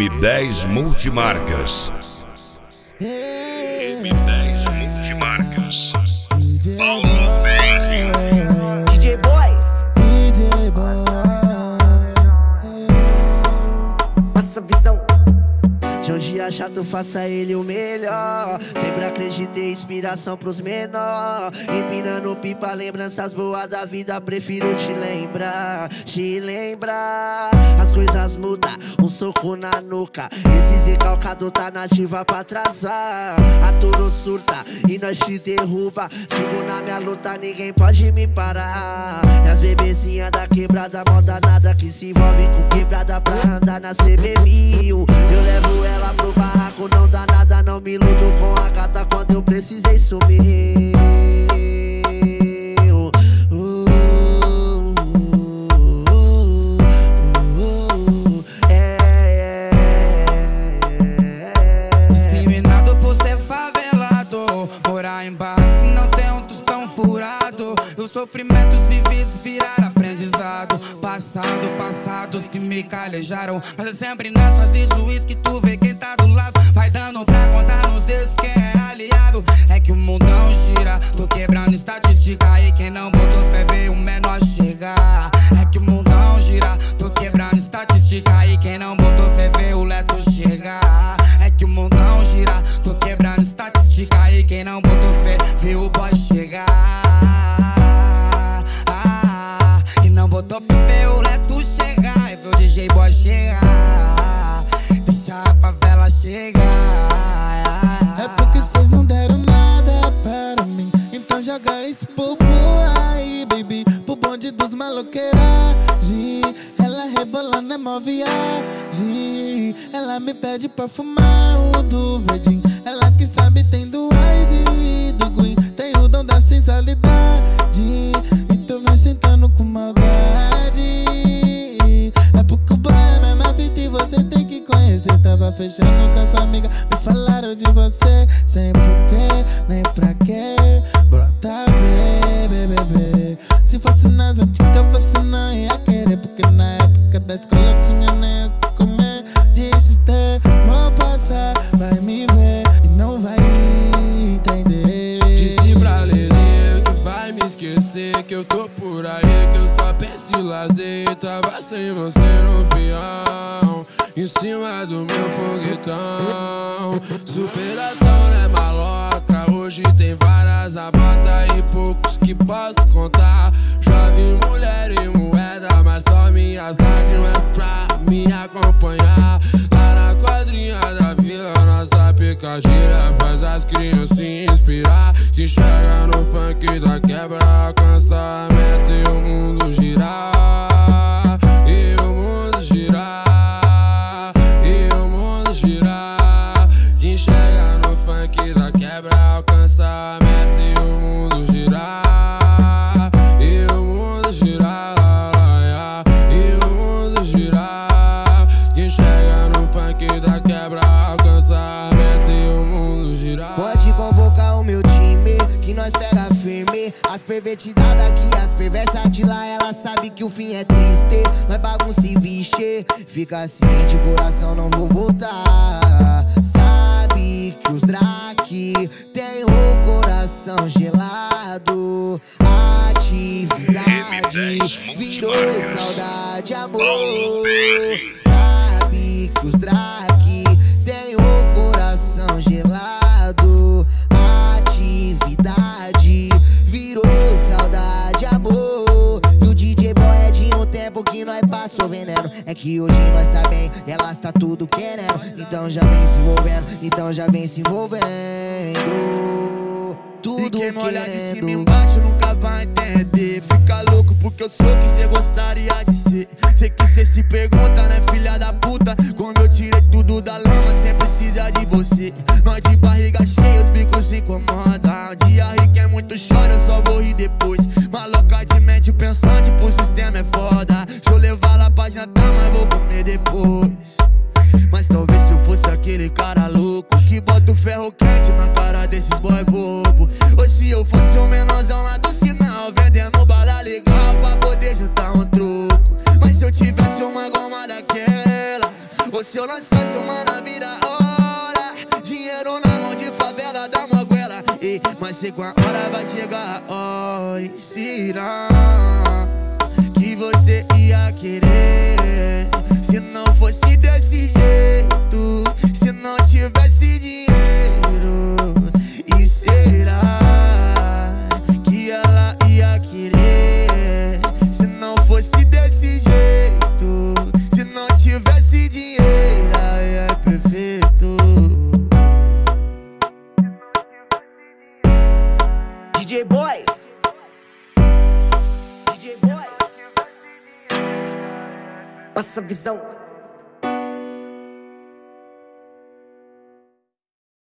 M10 Multimarcas. M10 Multimarcas. Paulo BR. DJ Boy. Passa a visão. De um dia chato, faça ele o melhor. Sempre acreditei, inspiração pros menor. Empinando pipa, lembranças boas da vida. Prefiro te lembrar, As coisas mudam, um soco na nuca. Esse recalcado tá nativa pra atrasar. A tudo surta e nós te derruba. Sigo na minha luta, ninguém pode me parar. E as bebezinhas da quebrada, mó danada, que se envolve com quebrada pra andar na CB1000. Eu levo ela pro barraco, não dá nada, não me iludo com a gata quando eu precisei sumir. Discriminado por ser favelado, morar em barraco e não ter um tostão furado. Os sofrimentos vividos viraram aprendizado. Passados que me calejaram. Mas eu sempre nas fases juiz que tu vê quem tá do lado. Vai dando pra contar nos dedos quem é aliado. É que o mundão gira, tô quebrando estatística. E quem não botou fé vê o menor chegar. É que o mundão gira, tô quebrando estatística. E quem não botou fé vê o leto chegar. É que o mundão gira, tô quebrando estatística. E quem não botou fé vê o boy chegar. E não botou fé vê o leto chegar. E vê o DJ Boy chegar. Deixa a favela chegar. É porque cês não deram nada para mim. Então joga esse povo aí, baby, pro bonde dos maloqueiragem. Ela rebolando é mó viagem. Ela me pede pra fumar o do verdinho. Ela que sabe tem do Ice e do Green. Tem o dom da sensualidade. Então vai sentando com maldade. É porque o boy é a mesma vida e você tem que conhecer. Tava fechando com a sua amiga, me falaram de você. Sem porquê, nem pra quê. Brota bebê. Se fosse nas antigas você não ia querer. Porque na época da escola tinha nem o que comer. Deixa ter, vou passar, vai me ver e não vai entender. Disse pra Lelê que vai me esquecer, que eu tô por aí, que eu só penso em lazer. Tava sem você no peão, em cima do meu foguetão. Superação não é maloca, hoje tem várias abata e poucos que posso contar. Já vi mulher e moeda, mas só minhas lágrimas pra me acompanhar. Lá na quadrinha da vila, nossa picadilha faz as crianças se inspirar. Que chega no funk da quebra, alcança a meta e o mundo girar. E o mundo girar. E o mundo girar. Quem chega no funk da quebra, alcança a meta e o mundo girar. E o mundo girar. E o mundo girar. Quem chega no funk da quebra, alcança a meta e o mundo girar. Pode convocar o meu time, que nós pega firme. As pervertidas daqui, as perversas de lá, ela sabe que o fim é triste. Nós bagunça e vixe, fica ciente, coração não vou voltar. Sabe que os Drake tem o coração gelado. Atividade virou saudade, amor. Sabe que os Drake tem o coração gelado. Atividade virou saudade, amor. E o DJ Boy é de um tempo que nós passou veneno. É que hoje nós tá bem e elas tá tudo querendo. Então já vem se envolvendo, então já vem se envolvendo. Tudo quem olha de cima querendo. embaixo nunca vai entender. Fica louco porque eu sou o que cê gostaria de ser. Sei que cê se pergunta, né, filha da puta? Quando eu tirei tudo da lama, cê precisa de você. Nós de barriga cheia, os bicos se incomodam. Um dia rico é muito chora, eu só vou rir depois. Maloca de mente pensante, pro sistema é foda. Deixa eu levar lá pra jantar, mas vou comer depois. Mas talvez se eu fosse aquele cara louco que bota o ferro quente na cara desses boy bobo. Ou se eu fosse o menorzão lá do sinal, vendendo bala legal pra poder juntar um troco. Mas se eu tivesse uma goma daquela, ou se eu lançasse querer, mas sei que uma hora vai chegar a hora. E será que você ia querer se não fosse desse jeito, se não tivesse dinheiro? E será que ela ia querer se não fosse desse jeito, se não tivesse dinheiro? Aí é perfeito. DJ Boy, DJ Boy, passa a visão.